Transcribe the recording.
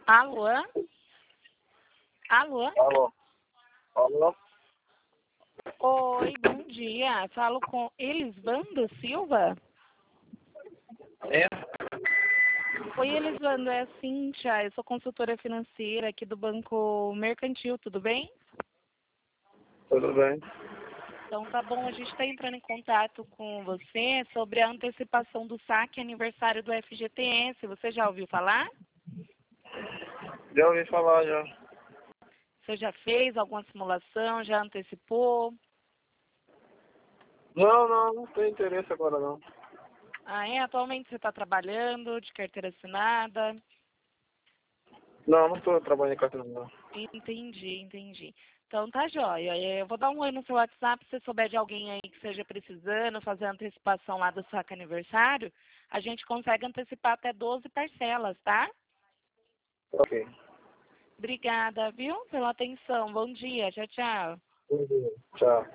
Alô? Alô? Alô? Alô? Oi, bom dia. Falo com Elisvando Silva? É? Oi, Elisvando, é a Cíntia. Eu sou consultora financeira aqui do Banco Mercantil, tudo bem? Tudo bem? Então tá bom, a gente está entrando em contato com você sobre a antecipação do saque aniversário do FGTS. Você já ouviu falar? Já ouvi falar já. Você já fez alguma simulação? Já antecipou? Não tem interesse agora não. Ah, é? Atualmente você está trabalhando de carteira assinada? Não estou trabalhando em cartão não. Entendi. Então tá jóia. Eu vou dar um oi no seu WhatsApp, se você souber de alguém aí que esteja precisando fazer a antecipação lá do saque aniversário, a gente consegue antecipar até 12 parcelas, tá? Ok. Obrigada, viu, pela atenção. Bom dia. Tchau, tchau. Tchau.